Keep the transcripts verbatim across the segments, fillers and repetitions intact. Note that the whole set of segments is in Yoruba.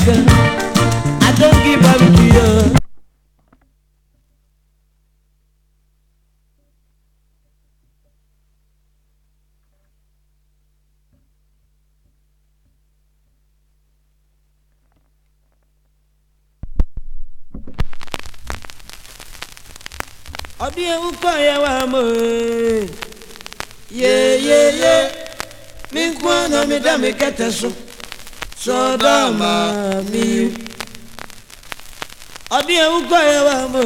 again. I don't give up to you. Odi ukaya wa mo ye ye ye mi kwana mi da mi keteso so da ma mi Odi ukaya wa mo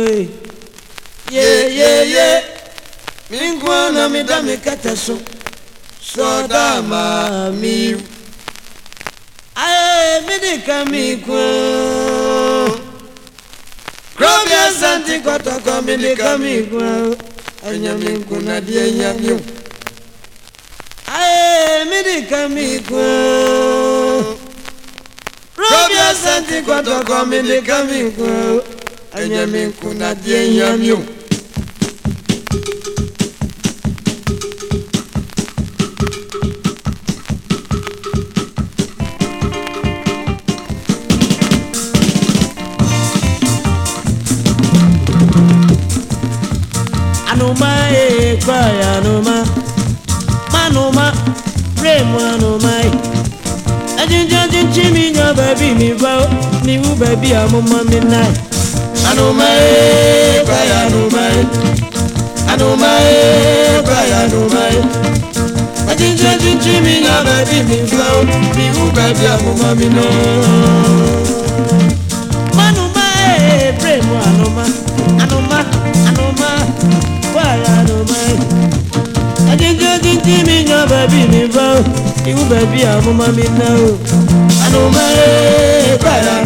ye ye ye mi kwana mi da mi keteso so da ma mi Aye mi di kamiko Krobia santi kota komini kamigwa Anyami kuna die nyamyo Ae midi kamigwa Krobia santi kota komini kamigwa Anyami kuna die nyamyo Anuma e kwaya anuma manuma remo anuma Ajinja jinchimi nya baby mi va mi u baby amuma mi nai Anuma e kwaya anuma Anuma e kwaya anuma Ajinja jinchimi nya baby mi va mi u baby amuma mi no Manuma e remo anuma Anuma anuma Why no mai I didn't go into me no baby me vow You baby I'm mommy now I know my